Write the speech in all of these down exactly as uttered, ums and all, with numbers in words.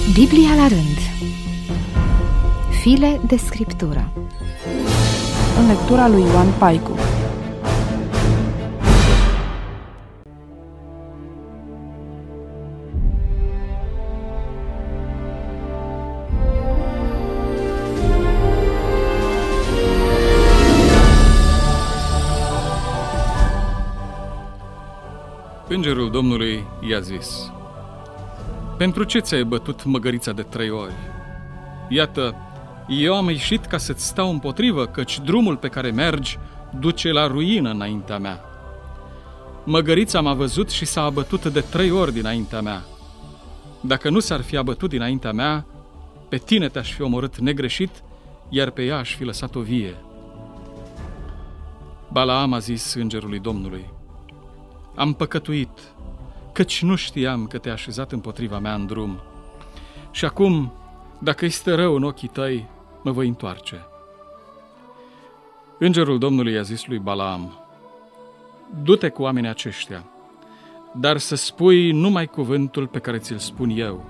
Biblia la rând. File de scriptură. În lectura lui Ioan Paicu. Îngerul Domnului i-a zis: pentru ce ți-ai bătut măgărița de trei ori? Iată, eu am ieșit ca să-ți stau împotrivă, căci drumul pe care mergi duce la ruină înaintea mea. Măgărița m-a văzut și s-a abătut de trei ori dinaintea mea. Dacă nu s-ar fi abătut dinaintea mea, pe tine te-aș fi omorât negreșit, iar pe ea aș fi lăsat-o vie. Balaam a zis îngerului Domnului: am păcătuit, căci nu știam că te-ai așezat împotriva mea în drum. Și acum, dacă este rău în ochii tăi, mă voi întoarce. Îngerul Domnului i-a zis lui Balaam: du-te cu oamenii aceștia, dar să spui numai cuvântul pe care ți-l spun eu.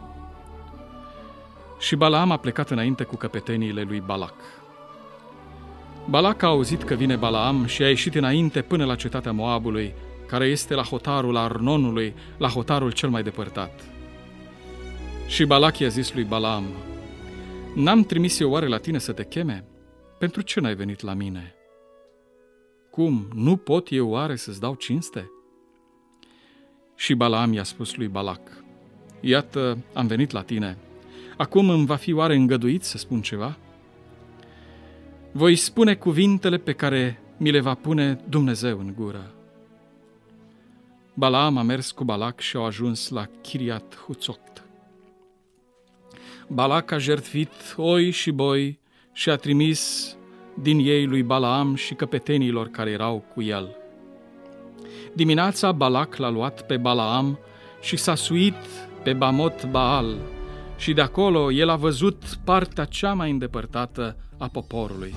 Și Balaam a plecat înainte cu căpeteniile lui Balac. Balac a auzit că vine Balaam și a ieșit înainte până la cetatea Moabului, care este la hotarul Arnonului, la hotarul cel mai depărtat. Și Balac i-a zis lui Balaam: n-am trimis eu oare la tine să te cheme? Pentru ce n-ai venit la mine? Cum, nu pot eu oare să-ți dau cinste? Și Balaam i-a spus lui Balac: iată, am venit la tine. Acum îmi va fi oare îngăduit să spun ceva? Voi spune cuvintele pe care mi le va pune Dumnezeu în gură. Balaam a mers cu Balac și au ajuns la Chiriat Huțot. Balac a jertfit oi și boi și a trimis din ei lui Balaam și căpetenilor care erau cu el. Dimineața Balac l-a luat pe Balaam și s-a suit pe Bamot Baal și de acolo el a văzut partea cea mai îndepărtată a poporului.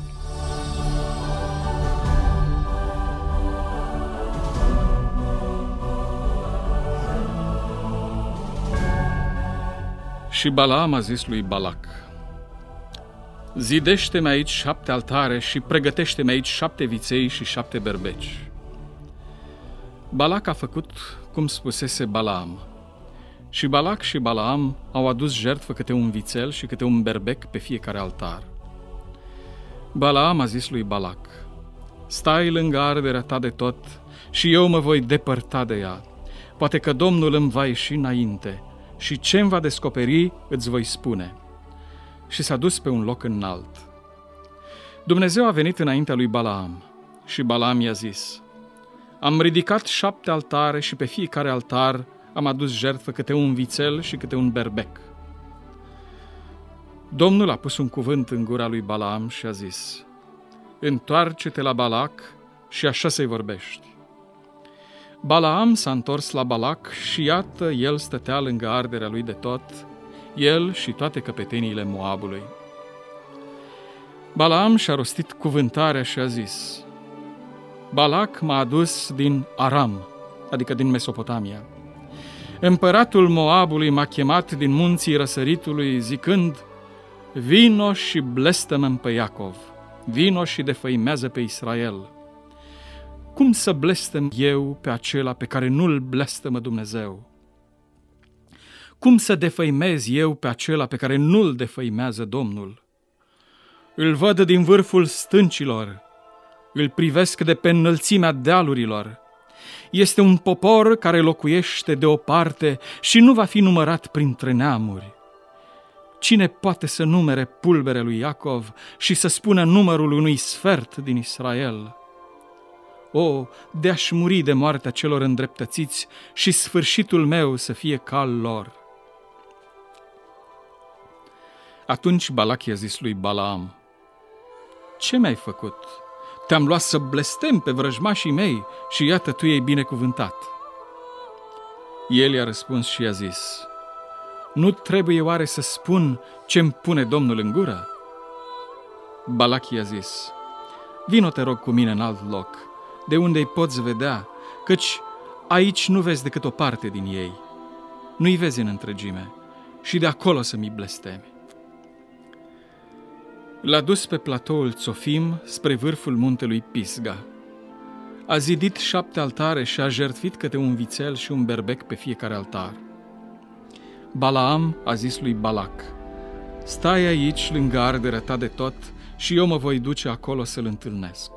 Și Balaam a zis lui Balac: zidește-mi aici șapte altare și pregătește-mi aici șapte viței și șapte berbeci. Balac a făcut cum spusese Balaam. Și Balac și Balaam au adus jertfă câte un vițel și câte un berbec pe fiecare altar. Balaam a zis lui Balac: stai lângă arderea ta de tot și eu mă voi depărta de ea. Poate că Domnul îmi va ieși înainte și ce-mi va descoperi îți voi spune. Și s-a dus pe un loc înalt. Dumnezeu a venit înaintea lui Balaam și Balaam i-a zis: am ridicat șapte altare și pe fiecare altar am adus jertfă câte un vițel și câte un berbec. Domnul a pus un cuvânt în gura lui Balaam și a zis: întoarce-te la Balac și așa să-i vorbești. Balaam s-a întors la Balac și iată, el stătea lângă arderea lui de tot, el și toate căpeteniile Moabului. Balaam și-a rostit cuvântarea și a zis: Balac m-a adus din Aram, adică din Mesopotamia. Împăratul Moabului m-a chemat din munții răsăritului, zicând: vino și blestemă pe Iacov, vino și defăimează pe Israel. Cum să blestem eu pe acela pe care nu-l blestemă Dumnezeu? Cum să defăimez eu pe acela pe care nu-l defăimează Domnul? Îl văd din vârful stâncilor, îl privesc de pe înălțimea dealurilor. Este un popor care locuiește deoparte și nu va fi numărat printre neamuri. Cine poate să numere pulbere lui Iacov și să spună numărul unui sfert din Israel? O, de-aș muri de moartea celor îndreptățiți și sfârșitul meu să fie ca al lor. Atunci Balac i-a zis lui Balaam: ce mi-ai făcut? Te-am luat să blestem pe vrăjmașii mei și iată tu ei binecuvântat. El i-a răspuns și i-a zis: nu trebuie oare să spun ce-mi pune Domnul în gură? Balac i-a zis: vino te rog cu mine în alt loc, de unde îi poți vedea, căci aici nu vezi decât o parte din ei. Nu-i vezi în întregime și de acolo să-mi blestemi. L-a dus pe platoul Țofim spre vârful muntelui Pisga. A zidit șapte altare și a jertfit câte un vițel și un berbec pe fiecare altar. Balaam a zis lui Balac: stai aici lângă arderea ta de tot și eu mă voi duce acolo să-l întâlnesc.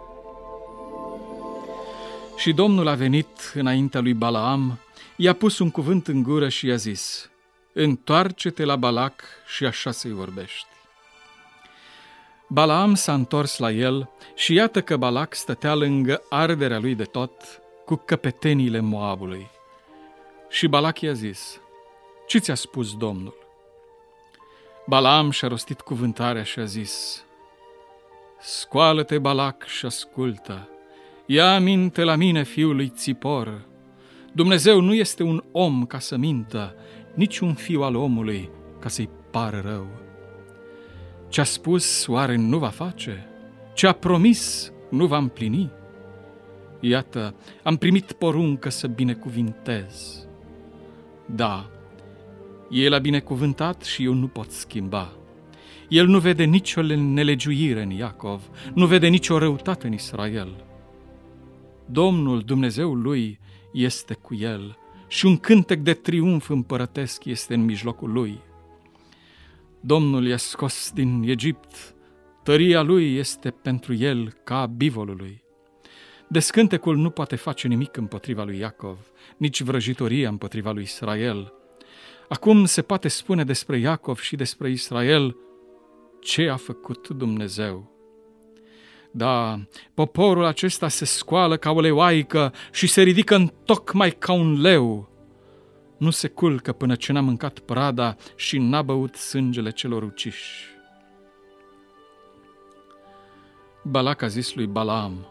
Și Domnul a venit înaintea lui Balaam, i-a pus un cuvânt în gură și i-a zis: întoarce-te la Balac și așa să-i vorbești. Balaam s-a întors la el și iată că Balac stătea lângă arderea lui de tot cu căpeteniile Moabului. Și Balac i-a zis: ce ți-a spus Domnul? Balaam și-a rostit cuvântarea și a zis: scoală-te, Balac, și ascultă. Ia aminte la mine, fiul lui Țipor. Dumnezeu nu este un om ca să mintă, nici un fiu al omului ca să-i pară rău. Ce-a spus oare nu va face? Ce-a promis nu va împlini? Iată, am primit poruncă să binecuvintez. Da, El a binecuvântat și eu nu pot schimba. El nu vede nicio nelegiuire în Iacov, nu vede nicio răutate în Israel. Domnul, Dumnezeul lui, este cu el și un cântec de triumf împărătesc este în mijlocul lui. Domnul i-a scos din Egipt, tăria lui este pentru el ca a bivolului. Descântecul nu poate face nimic împotriva lui Iacov, nici vrăjitoria împotriva lui Israel. Acum se poate spune despre Iacov și despre Israel ce a făcut Dumnezeu. Da, poporul acesta se scoală ca o leoaică și se ridică întocmai ca un leu. Nu se culcă până ce n-a mâncat prada și n-a băut sângele celor uciși. Balac a zis lui Balaam: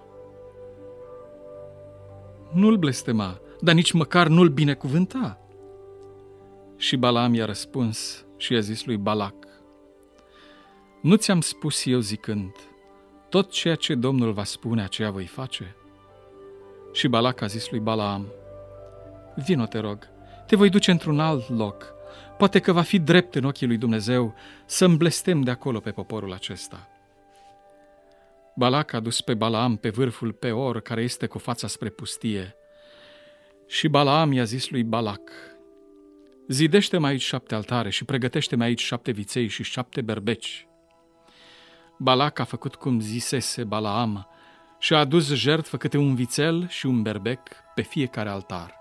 nu-l blestema, dar nici măcar nu-l binecuvânta. Și Balaam i-a răspuns și i-a zis lui Balac: nu ți-am spus eu zicând, tot ceea ce Domnul va spune, aceea voi face? Și Balac a zis lui Balaam: vino, te rog, te voi duce într-un alt loc, poate că va fi drept în ochii lui Dumnezeu să-mi blestem de acolo pe poporul acesta. Balac a dus pe Balaam pe vârful Peor, care este cu fața spre pustie. Și Balaam i-a zis lui Balac: zidește-mi aici șapte altare și pregătește-mi aici șapte viței și șapte berbeci. Balac a făcut cum zisese Balaam și a adus jertfă câte un vițel și un berbec pe fiecare altar.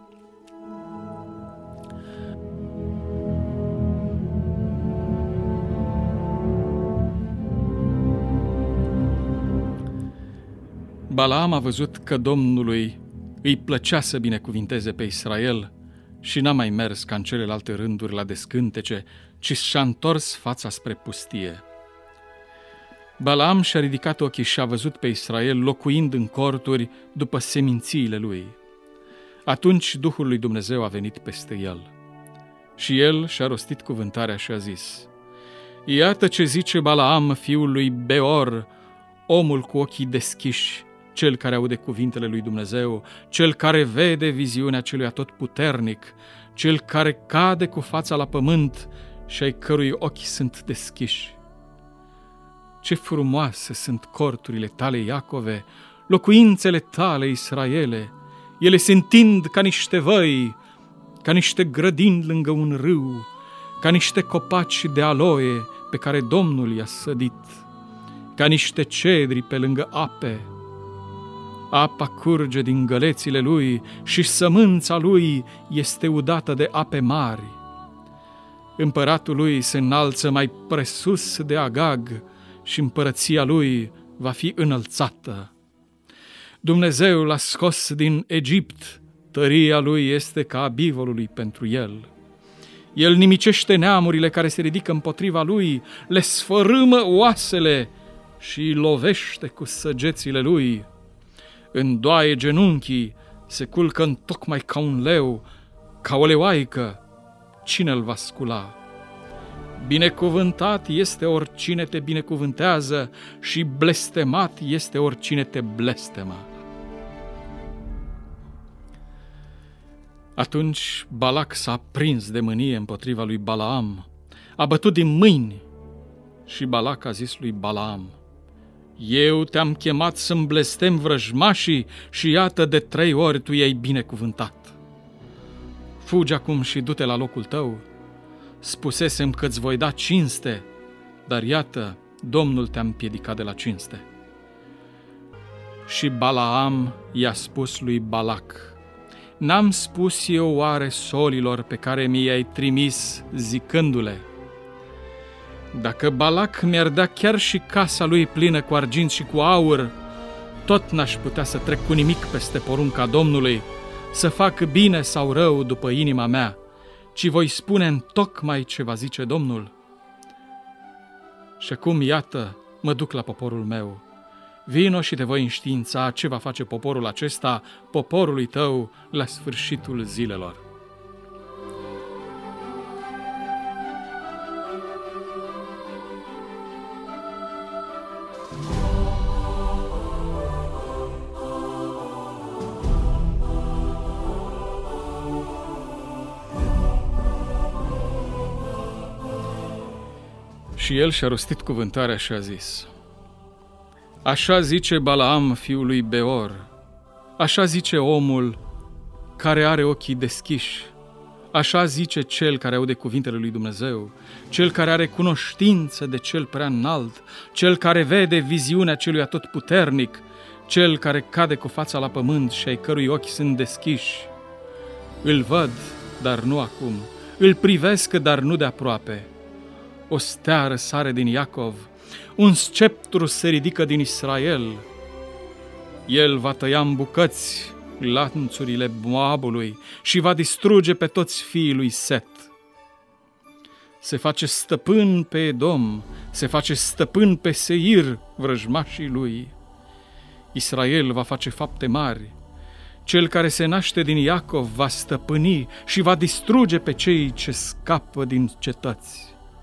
Balaam a văzut că Domnului îi plăcea să binecuvinteze pe Israel și n-a mai mers ca în celelalte rânduri la descântece, ci și-a întors fața spre pustie. Balaam și-a ridicat ochii și a văzut pe Israel locuind în corturi după semințiile lui. Atunci Duhul lui Dumnezeu a venit peste el. Și el și-a rostit cuvântarea și a zis: iată ce zice Balaam, fiul lui Beor, omul cu ochii deschiși, cel care aude cuvintele lui Dumnezeu, cel care vede viziunea celui atotputernic, cel care cade cu fața la pământ și ai cărui ochi sunt deschiși. Ce frumoase sunt corturile tale, Iacove, locuințele tale, Israele! Ele se întind ca niște văi, ca niște grădini lângă un râu, ca niște copaci de aloe pe care Domnul i-a sădit, ca niște cedri pe lângă ape. Apa curge din gălețile lui și sămânța lui este udată de ape mari. Împăratul lui se înalță mai presus de Agag și împărăția lui va fi înălțată. Dumnezeu l-a scos din Egipt, tăria lui este ca a bivolului pentru el. El nimicește neamurile care se ridică împotriva lui, le sfărâmă oasele și îi lovește cu săgețile lui. Îndoaie genunchii, se culcă întocmai ca un leu, ca o leoaică. Cine îl va scula? Binecuvântat este oricine te binecuvântează și blestemat este oricine te blestemă. Atunci Balac s-a prins de mânie împotriva lui Balaam, a bătut din mâini și Balac a zis lui Balaam: eu te-am chemat să-mi blestem vrăjmașii și iată de trei ori tu i-ai binecuvântat. Fugi acum și du-te la locul tău. Spusesem că-ți voi da cinste, dar iată, Domnul te-a împiedicat de la cinste. Și Balaam i-a spus lui Balac: n-am spus eu oare solilor pe care mi-i-ai trimis zicându-le: dacă Balac mi-ar da chiar și casa lui plină cu argint și cu aur, tot n-aș putea să trec cu nimic peste porunca Domnului, să fac bine sau rău după inima mea, ci voi spune întocmai ce va zice Domnul. Și acum, iată, mă duc la poporul meu. Vino și te voi înștiința ce va face poporul acesta, poporului tău, la sfârșitul zilelor. Și el și-a rostit cuvântarea și a zis: așa zice Balaam, fiul lui Beor, așa zice omul care are ochii deschiși, așa zice cel care aude cuvintele lui Dumnezeu, cel care are cunoștință de cel prea înalt, cel care vede viziunea celui atotputernic, cel care cade cu fața la pământ și ai cărui ochi sunt deschiși. Îl văd, dar nu acum, îl privesc, dar nu de aproape. O stea răsare din Iacov, un sceptru se ridică din Israel. El va tăia în bucăți lanțurile Moabului și va distruge pe toți fiii lui Set. Se face stăpân pe Edom, se face stăpân pe Seir, vrăjmașii lui. Israel va face fapte mari. Cel care se naște din Iacov va stăpâni și va distruge pe cei ce scapă din cetăți.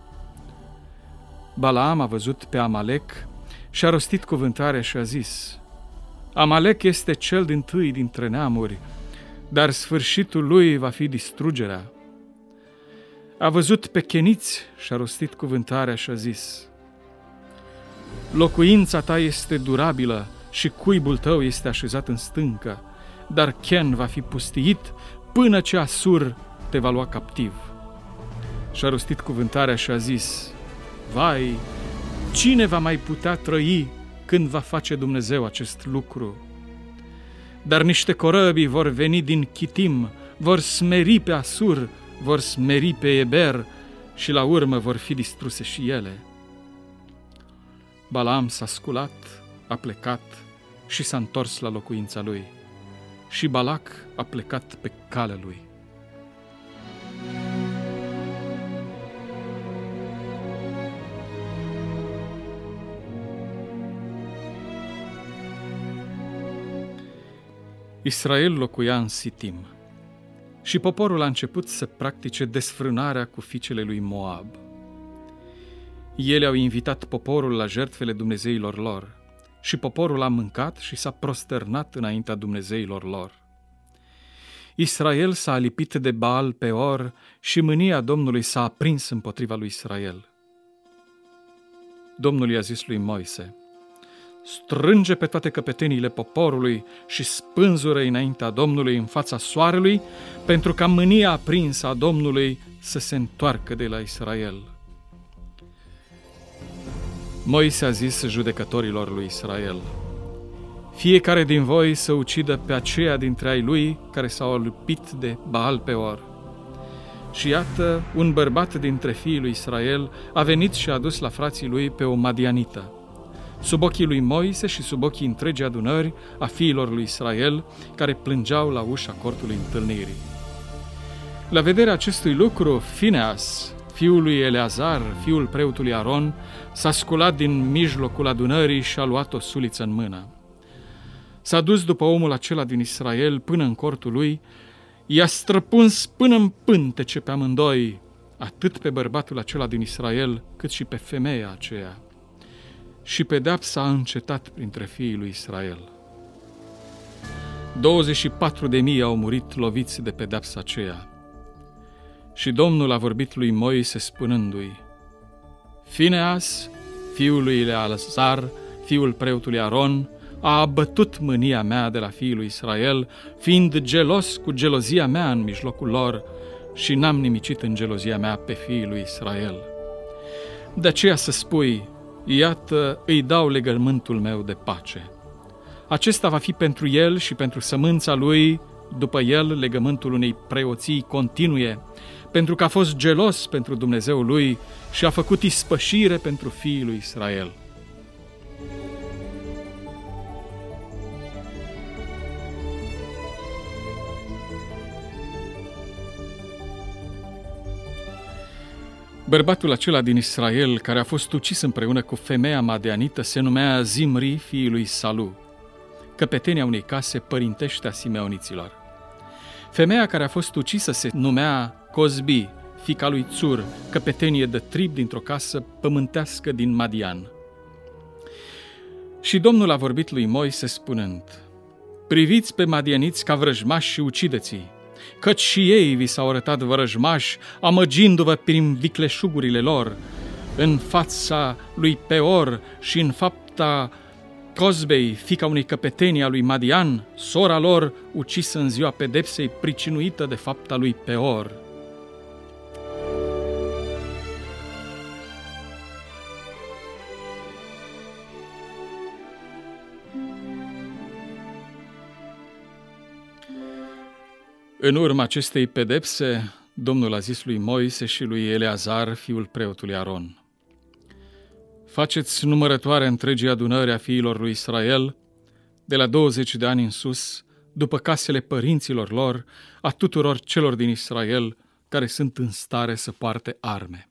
Balaam a văzut pe Amalec și a rostit cuvântarea și a zis: Amalec este cel dintâi dintre neamuri, dar sfârșitul lui va fi distrugerea. A văzut pe cheniți și a rostit cuvântarea și a zis: locuința ta este durabilă și cuibul tău este așezat în stâncă, dar Chen va fi pustiit până ce Asur te va lua captiv. Și a rostit cuvântarea și a zis: vai, cine va mai putea trăi când va face Dumnezeu acest lucru? Dar niște corăbii vor veni din Chitim, vor smeri pe Asur, vor smeri pe Eber și la urmă vor fi distruse și ele. Balaam s-a sculat, a plecat și s-a întors la locuința lui. Și Balac a plecat pe calea lui. Israel locuia în Sitim și poporul a început să practice desfrânarea cu fiicele lui Moab. Ele au invitat poporul la jertfele dumnezeilor lor și poporul a mâncat și s-a prosternat înaintea dumnezeilor lor. Israel s-a alipit de Baal Peor și mânia Domnului s-a aprins împotriva lui Israel. Domnul i-a zis lui Moise: strânge pe toate căpeteniile poporului și spânzură înaintea Domnului în fața soarelui, pentru ca mânia aprinsă a Domnului să se întoarcă de la Israel. Moise a zis judecătorilor lui Israel: fiecare din voi să ucidă pe aceia dintre ai lui care s-au alipit de Baal Peor. Și iată, un bărbat dintre fiii lui Israel a venit și a dus la frații lui pe o madianită. Sub ochii lui Moise și sub ochii întregii adunări a fiilor lui Israel, care plângeau la ușa cortului întâlnirii. La vederea acestui lucru, Fineas, fiul lui Eleazar, fiul preotului Aron, s-a sculat din mijlocul adunării și a luat o suliță în mână. S-a dus după omul acela din Israel până în cortul lui, i-a străpuns până în pântece pe amândoi, atât pe bărbatul acela din Israel, cât și pe femeia aceea. Și pedeapsa a încetat printre fiii lui Israel. douăzeci și patru de mii au murit loviți de pedeapsa aceea. Și Domnul a vorbit lui Moise spunându-i: Fineas, fiul lui Eleazar, fiul preotului Aron, a abătut mânia mea de la fiul lui Israel, fiind gelos cu gelozia mea în mijlocul lor, și n-am nimicit în gelozia mea pe fiul lui Israel. De aceea să spui: iată, îi dau legământul meu de pace. Acesta va fi pentru el și pentru sămânța lui, după el, legământul unei preoții continue, pentru că a fost gelos pentru Dumnezeul lui și a făcut ispășire pentru fiul lui Israel. Bărbatul acela din Israel, care a fost ucis împreună cu femeia madianită, se numea Zimri, fiul lui Salu, căpetenia unei case părintește a simeoniților. Femeia care a fost ucisă se numea Cozbi, fiica lui Țur, căpetenie de trib dintr-o casă pământească din Madian. Și Domnul a vorbit lui Moise spunând: priviți pe madianiți ca vrăjmași și ucideți-i, căci și ei vi s-au arătat vrăjmași, amăgindu-vă prin vicleșugurile lor, în fața lui Peor și în fapta Cozbei, fiica unei căpetenii a lui Madian, sora lor, ucisă în ziua pedepsei, pricinuită de fapta lui Peor. În urma acestei pedepse, Domnul a zis lui Moise și lui Eleazar, fiul preotului Aron: faceți numărătoare întregii adunări a fiilor lui Israel, de la douăzeci de ani în sus, după casele părinților lor, a tuturor celor din Israel care sunt în stare să poarte arme.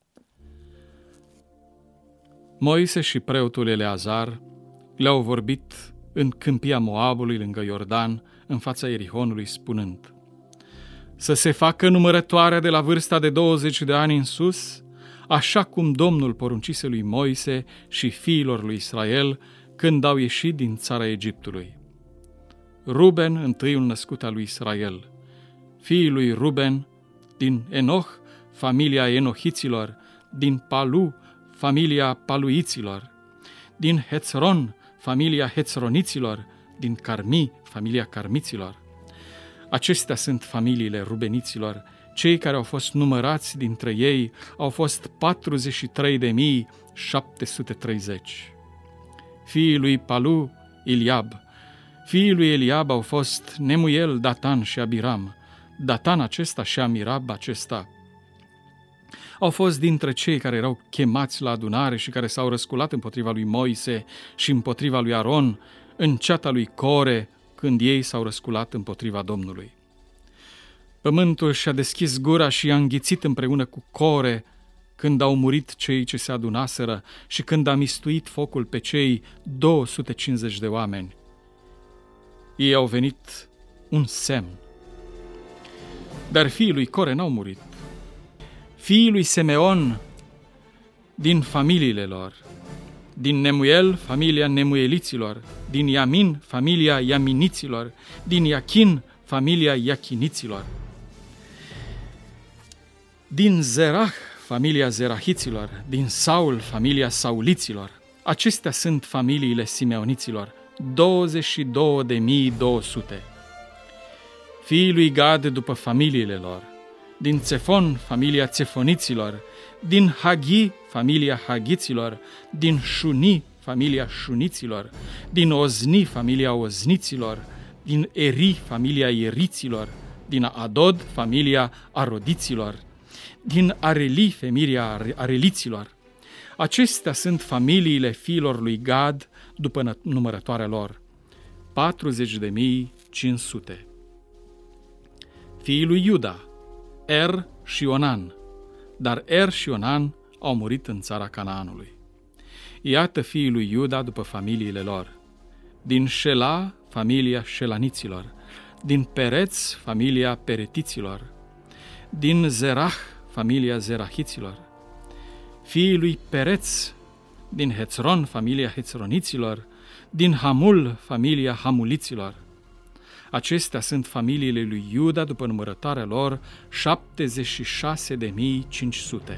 Moise și preotul Eleazar le-au vorbit în câmpia Moabului, lângă Iordan, în fața Ierihonului, spunând: să se facă numărătoarea de la vârsta de douăzeci de ani în sus, așa cum Domnul poruncise lui Moise și fiilor lui Israel când au ieșit din țara Egiptului. Ruben, întâiul născut al lui Israel, fiii lui Ruben, din Enoch, familia enohiților, din Palu, familia paluiților, din Hețron, familia hețroniților, din Carmi, familia carmiților. Acestea sunt familiile rubeniților. Cei care au fost numărați dintre ei au fost patruzeci și trei de mii șapte sute treizeci. Fiii lui Palu, Eliab. Fiii lui Eliab au fost Nemuel, Datan și Abiram. Datan acesta și Amirab acesta au fost dintre cei care erau chemați la adunare și care s-au răsculat împotriva lui Moise și împotriva lui Aron în ceata lui Core, când ei s-au răsculat împotriva Domnului. Pământul și-a deschis gura și i-a înghițit împreună cu Core când au murit cei ce se adunaseră și când a mistuit focul pe cei două sute cincizeci de oameni. Ei au venit un semn. Dar fiii lui Core n-au murit. Fiii lui Simeon, din familiile lor, din Nemuel, familia nemueliților, din Iamin, familia iaminiților, din Iachin, familia iachiniților, din Zerah, familia zerahiților, din Saul, familia sauliților. Acestea sunt familiile simeoniților, douăzeci și două de mii două sute. Fiii lui Gad după familiile lor, din Țefon, familia țefoniților, din Hagi, familia hagiților, din Șuni, familia șuniților, din Ozni, familia ozniților, din Eri, familia ieriților, din Adod, familia arodiților, din Areli, familia areliților. Acestea sunt familiile fiilor lui Gad după numărătoarea lor, patruzeci de mii cinci sute. Fiii lui Iuda, Er și Onan, dar Er și Onan au murit în țara Canaanului. Iată fiii lui Iuda după familiile lor: din Șela, familia șelaniților, din Pereț, familia peretiților, din Zerah, familia zerahiților. Fiii lui Pereț, din Hețron, familia hețroniților, din Hamul, familia hamuliților. Acestea sunt familiile lui Iuda după numărătoarea lor, șaptezeci și șase de mii cinci sute.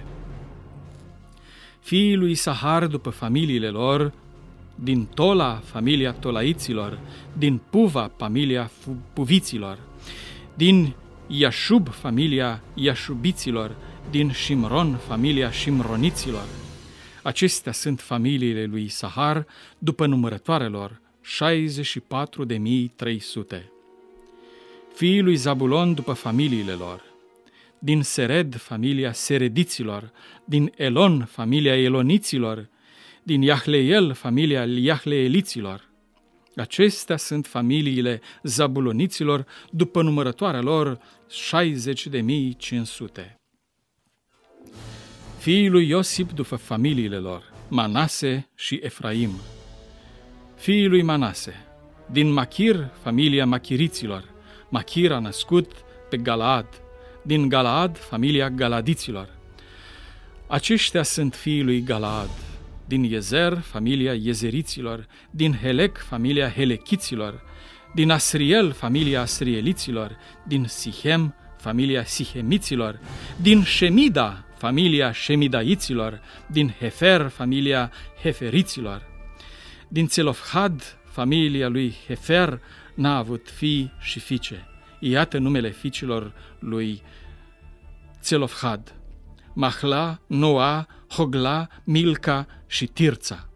Fiii lui Isahar după familiile lor, din Tola, familia tolaiților, din Puva, familia puviților, din Iașub, familia iașubiților, din Shimron, familia shimroniților. Acestea sunt familiile lui Isahar după numărătoarea lor, șaizeci și patru de mii trei sute. Fiii lui Zabulon după familiile lor, din Sered, familia serediților, din Elon, familia eloniților, din Iahleel, familia iahleeliților. Acestea sunt familiile zabuloniților după numărătoarea lor, șaizeci de mii cinci sute. Fiii lui Iosip după familiile lor, Manase și Efraim. Fiii lui Manase, din Machir, familia machiriților. Machir a născut pe Galaad, din Galaad, familia galadiților. Aceștia sunt fiii lui Galaad, din Iezer, familia iezeriților, din Helec, familia helechiților, din Asriel, familia asrieliților, din Sihem, familia sihemiților, din Shemida, familia șemidaiților, din Hefer, familia heferiților. Din Țelofhad, familia lui Hefer, n-a avut fii și fiice. Iată numele fiicilor lui Țelofhad: Mahla, Noa, Hogla, Milca și Tirța.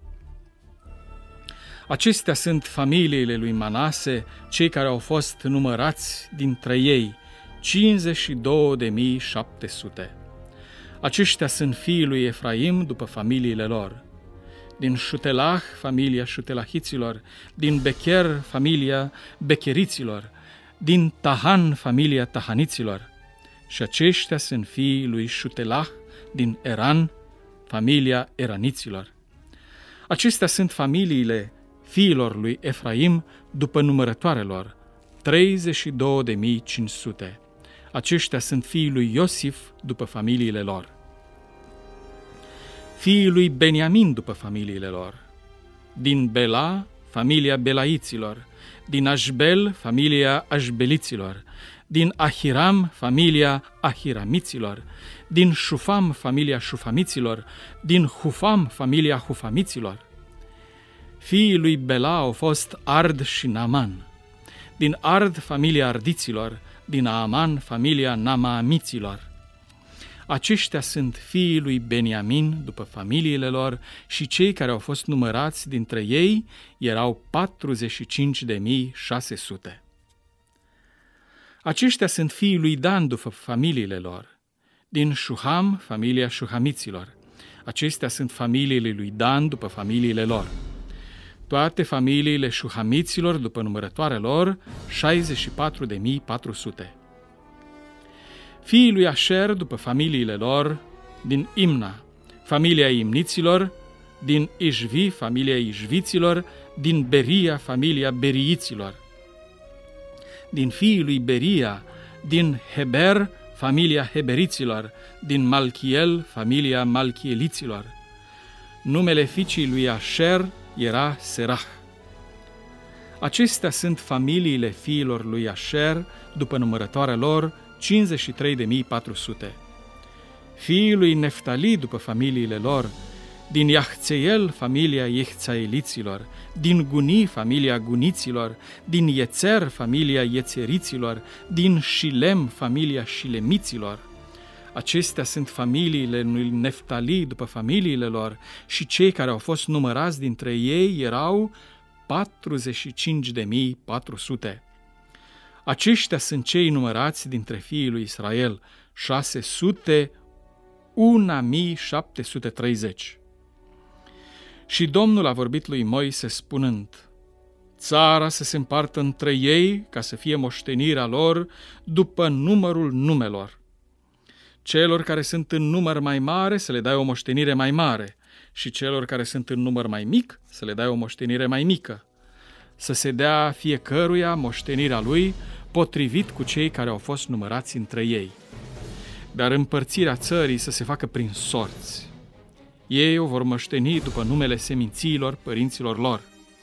Acestea sunt familiile lui Manase, cei care au fost numărați dintre ei, cincizeci și două de mii șapte sute. Aceștia sunt fiii lui Efraim după familiile lor: din Șutelah, familia șutelahiților, din Becher, familia becheriților, din Tahan, familia tahaniților. Și aceștia sunt fiii lui Șutelah, din Eran, familia eraniților. Acestea sunt familiile fiilor lui Efraim după numărătoarea lor, treizeci și două de mii cinci sute. Aceștia sunt fiii lui Iosif după familiile lor. Fiii lui Beniamin după familiile lor: din Bela, familia belaiților, din Așbel, familia așbeliților, din Ahiram, familia ahiramiților, din Șufam, familia șufamiților, din Hufam, familia hufamiților. Fiii lui Bela au fost Ard și Naaman. Din Ard, familia ardiților, din Naaman, familia namaamiților. Aceștia sunt fiii lui Beniamin după familiile lor și cei care au fost numărați dintre ei erau patruzeci și cinci de mii șase sute. Aceștia sunt fiii lui Dan după familiile lor: din Șuham, familia șuhamiților. Acestea sunt familiile lui Dan după familiile lor. Toate familiile șuhamiților după numărătoarea lor, șaizeci și patru de mii patru sute. Fiii lui Asher după familiile lor: din Imna, familia imniților, din Ișvi, familia ișviților, din Beria, familia beriiților. Din fiii lui Beria: din Heber, familia heberiților, din Malchiel, familia malchieliților. Numele fiicii lui Asher era Serah. Acestea sunt familiile fiilor lui Asher după numărătoarea lor, cincizeci și trei de mii patru sute. Fiii lui Neftali după familiile lor: din Iahțeiel, familia Iehțaeliților, din Guni, familia Guniților, din Iețer, familia Iețeriților, din Shilem, familia Shilemiților. Acestea sunt familiile lui Neftali după familiile lor și cei care au fost numărați dintre ei erau patruzeci și cinci de mii patru sute. Aceștia sunt cei numărați dintre fiii lui Israel, șase sute unu mii șapte sute treizeci. Și Domnul a vorbit lui Moise spunând: țara să se împartă între ei ca să fie moștenirea lor după numărul numelor. Celor care sunt în număr mai mare să le dai o moștenire mai mare și celor care sunt în număr mai mic să le dai o moștenire mai mică. Să se dea fiecăruia moștenirea lui potrivit cu cei care au fost numărați între ei. Dar împărțirea țării să se facă prin sorți. Ei o vor moșteni după numele semințiilor părinților lor.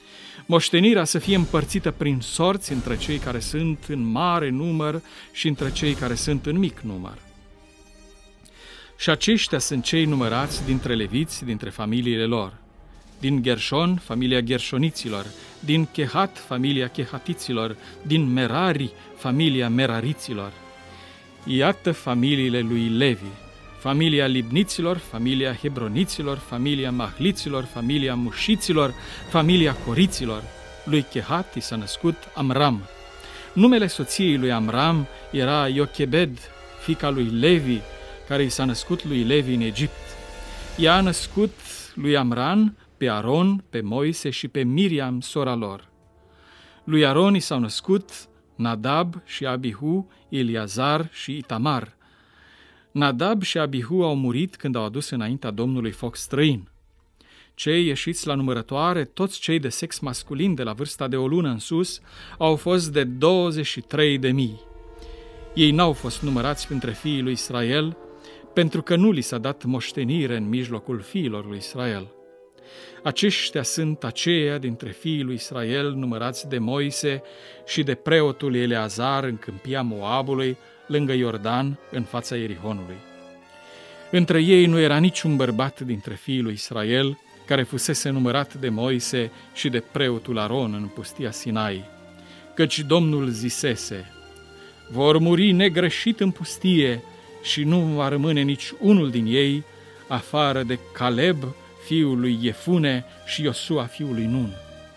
moștenirea să fie împărțită prin sorți între cei care sunt în mare număr și între cei care sunt în mic număr. Și aceștia sunt cei numărați dintre leviți, dintre familiile lor. Din Gershon, familia Gershoniților, din Chehat, familia Chehatiților, din Merari, familia Merariților. Iată familiile lui Levi: familia Libniților, familia Hebroniților, familia Mahliților, familia Mușiților, familia Coriților. Lui Chehat i s-a născut Amram. Numele soției lui Amram era Iochebed, fiica lui Levi, care i s-a născut lui Levi în Egipt. Ea a născut lui Amram pe Aron, pe Moise și pe Miriam, sora lor. Lui Aron i s-au născut Nadab și Abihu, Eliazar și Itamar. Nadab și Abihu au murit când au adus înaintea Domnului foc străin. Cei ieșiți la numărătoare, toți cei de sex masculin de la vârsta de o lună în sus, au fost de douăzeci și trei de mii. Ei n-au fost numărați printre fiii lui Israel, pentru că nu li s-a dat moștenire în mijlocul fiilor lui Israel. Aceștia sunt aceia dintre fiii lui Israel numărați de Moise și de preotul Eleazar în câmpia Moabului, lângă Iordan, în fața Ierihonului. Între ei nu era niciun bărbat dintre fiii lui Israel care fusese numărat de Moise și de preotul Aron în pustia Sinai, căci Domnul zisese: vor muri negreșit în pustie și nu va rămâne nici unul din ei, afară de Caleb, fiul lui Iefune, și Iosua, fiul lui Nun.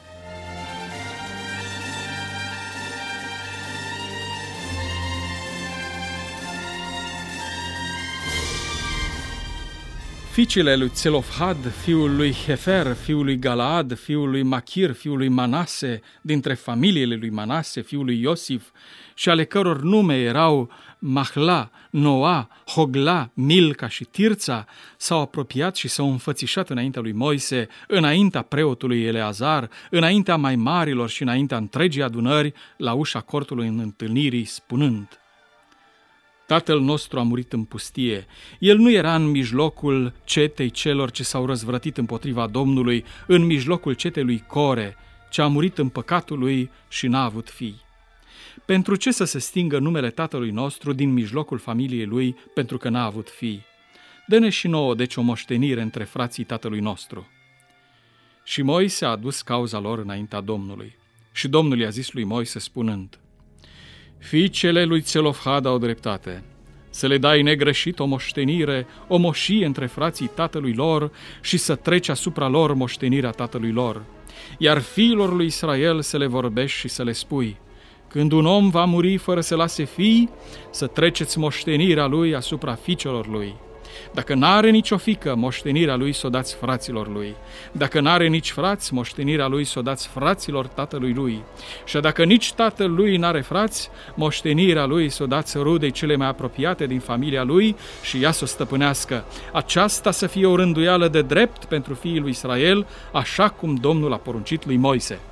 Fiicele lui Țelofhad, fiul lui Hefer, fiul lui Galaad, fiul lui Machir, fiul lui Manase, dintre familiile lui Manase, fiul lui Iosif, și ale căror nume erau Mahla, Noa, Hogla, Milca și Tirța, s-au apropiat și s-au înfățișat înaintea lui Moise, înaintea preotului Eleazar, înaintea mai marilor și înaintea întregii adunări, la ușa cortului în întâlnirii, spunând: Tatăl nostru a murit în pustie. El nu era în mijlocul cetei celor ce s-au răzvrătit împotriva Domnului, în mijlocul cetei lui Core, ce a murit în păcatul lui și n-a avut fii. Pentru ce să se stingă numele tatălui nostru din mijlocul familiei lui, pentru că n-a avut fii? Dă-ne și nouă, deci, o moștenire între frații tatălui nostru. Și Moise a adus cauza lor înaintea Domnului. Și Domnul i-a zis lui Moise spunând: Fiicele lui Țelofhad au dreptate, să le dai negreșit o moștenire, o moșie între frații tatălui lor și să treci asupra lor moștenirea tatălui lor. Iar fiilor lui Israel să le vorbești și să le spui: când un om va muri fără să lase fii, să treceți moștenirea lui asupra fiicelor lui. Dacă n-are nicio fiică, moștenirea lui s-o dați fraților lui. Dacă n-are nici frați, moștenirea lui s-o dați fraților tatălui lui. Și dacă nici tatăl lui n-are frați, moștenirea lui s-o dați rudei cele mai apropiate din familia lui și ea s-o stăpânească. Aceasta să fie o rânduială de drept pentru fiii lui Israel, așa cum Domnul a poruncit lui Moise.